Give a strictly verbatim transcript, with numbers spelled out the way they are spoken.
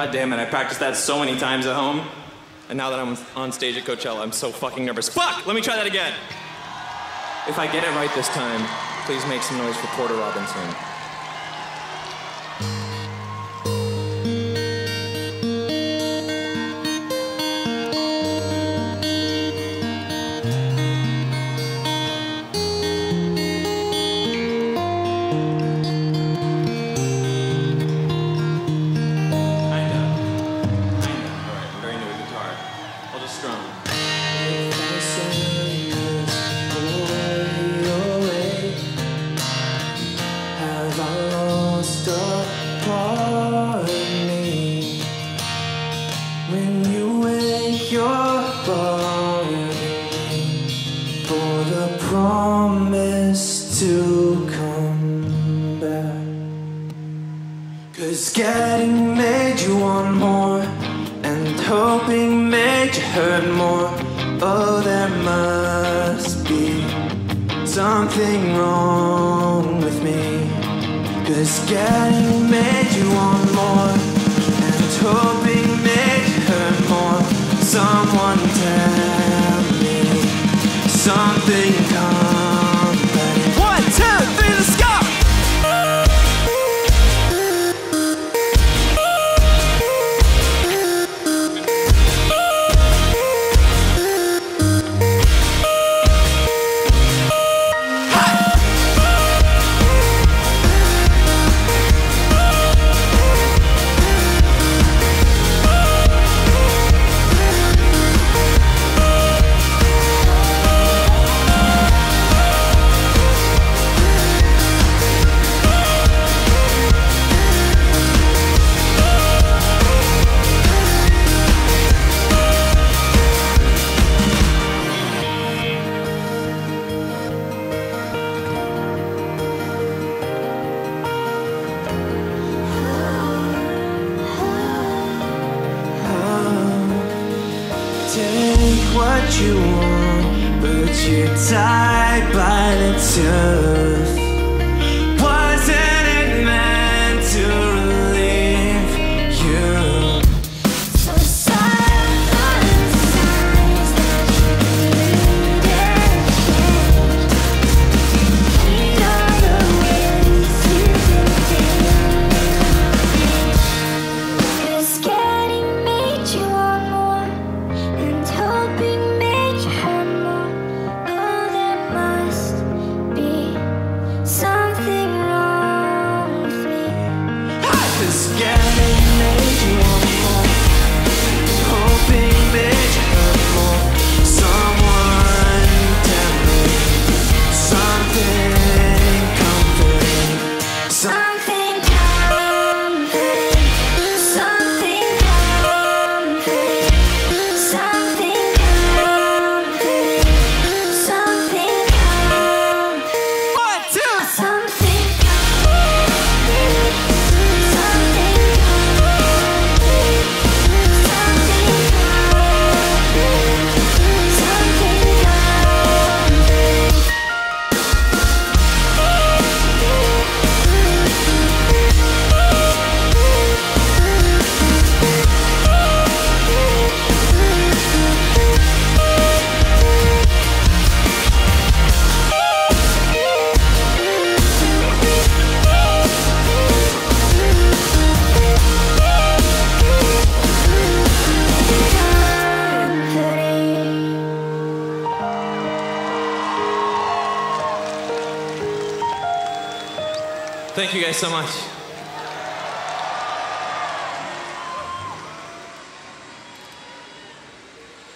God damn it, I practiced that so many times at home. And now that I'm on stage at Coachella, I'm so fucking nervous. Fuck! Let me try that again. If I get it right this time, please make some noise for Porter Robinson. To come back, 'cause getting made you want more, and hoping made you hurt more. Oh, there must be something wrong with me, 'cause getting made you want more, and hoping made you hurt more. Someone tell me something comes. Take what you want, but you die by the tooth. Wasn't it meant to relieve you? So silent signs that you needed. These are the ways you did. It's getting made you want more, and hoping made you hurt more. Oh, there must be something wrong with me. It's getting made you want more, hoping made you hurt more. Someone tell me something comforting. Something comforting. Something comforting. Something comforting. Something comforting. One, two. Something comforting. Something comforting. Something comforting. Thank you guys so much.